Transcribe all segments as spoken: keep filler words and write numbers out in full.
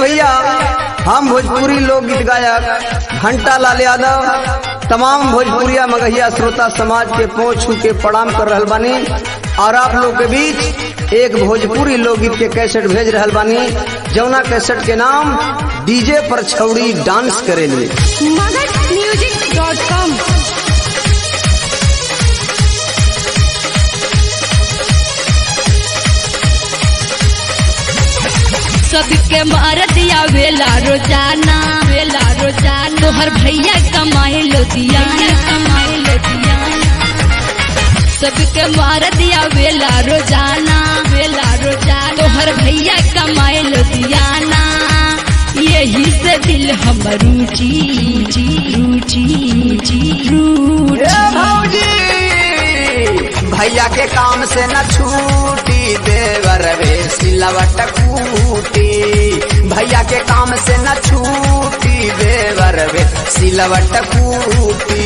भैया, हम भोजपुरी लोकगीत गायक घंटा लाल यादव तमाम भोजपुरिया मगहिया श्रोता समाज के पहुंच छू के प्रणाम कर रहल बानी और आप लोग के बीच एक भोजपुरी लोकगीत के कैसेट भेज रहल बानी, जौना कैसेट के नाम डीजे पर छौड़ी डांस करेली। Magadh music dot com. सबके मार दिया वेला रोजाना वेला रोजाना, तोहर भैया कमाए लो दिया कमाए लो दिया। सबके मार दिया वेला रोजाना वेला रोजाना, तोहर भैया कमाए लो दियाना। यही से दिल हम रूची जी रूची जी रूची। भैया के काम से न छूटी देवर वे सिलवट कूटी, भैया के काम से न छूटी देवर वे सिलवट कूटी।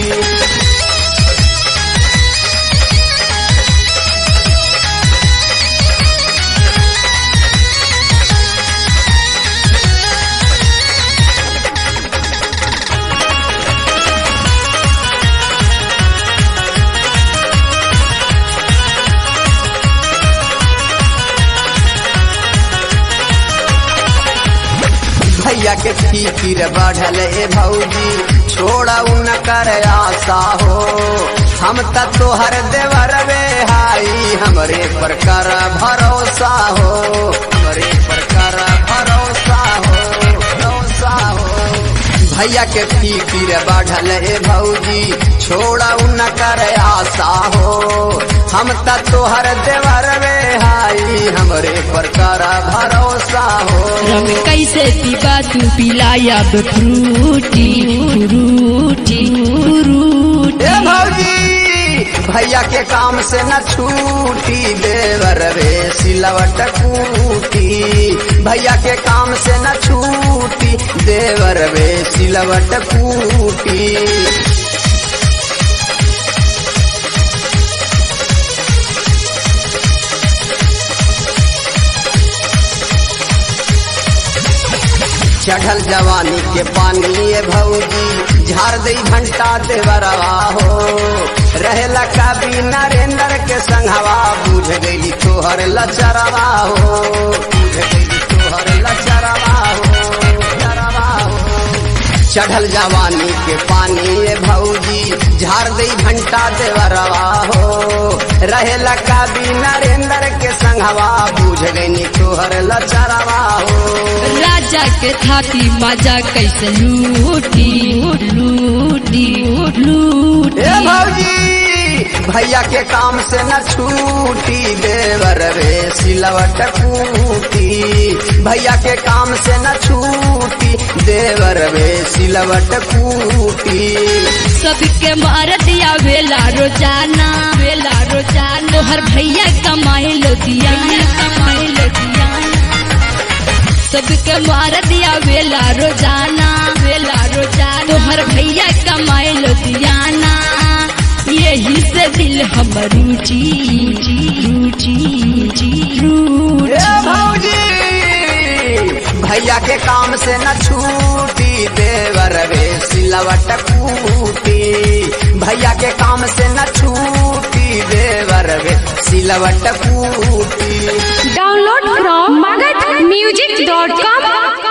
भैया के फिकिर बढ़ल ए भौजी, छोड़ा उन कर आशा हो। हम त तोहर देवर वे हाई, हमरे पर कर भरोसा हो, हमरे पर कर भरोसा हो भरोसा हो। भैया के फिकिर बढ़ल ए भौजी, छोड़ा उन कर आशा हो। हम त तोहर देवर वे हाई, हमरे पर कर भरोसा हो। रम कैसे पीबा तू पिलाया फ्रूटी फ्रूटी फ्रूटी। ए भौजी भैया के काम से न छूटी देवर वे सिलवट कूटी, भैया के काम से न छूटी देवर वे सिलवट कूटी। चढ़ल जवानी के पानी भौजी, झार दई घंटा देवरवा हो। रहेला कभी नरेंद्र के संघवा, बुझ गई तोहर लचरवा हो, बुझ गई तोहर लचरवा हो लचरवा हो। चढ़ल जवानी के पानी भौजी, झार दई घंटा देवरवा हो। रहेला कभी नरेंद्र के संघवा, बुझ गई तोहर लचरवा हो। राजा के थाती मजा कैसे लूटी लूटी लूटी। ए भौजी भैया के काम से न छूटी देवर वे सिलवट कूटी, भैया के काम से न छूटी देवर वे सिलवट कूटी। सबके मार दिया वेला रोजाना वेला रोजाना, तोहर भैया कमाए लो दिया कमाए लो दिया। सबके मार दिया वेला रोजाना वेला रोजाना, तोहर भैया कमाए लो दियाना। यही से दिल हम रूची रूची रूची। भैया के काम से न छूटी देवर वे सिलवट कूटी, भैया के काम से न छूटी देवर वे सिलवट कूटी। Download from Magadh music dot com.